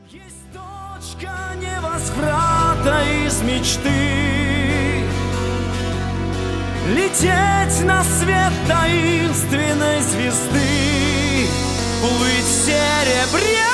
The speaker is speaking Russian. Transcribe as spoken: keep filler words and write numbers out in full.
Есть точка невозврата из мечты, лететь на свет таинственной звезды, плыть в серебре.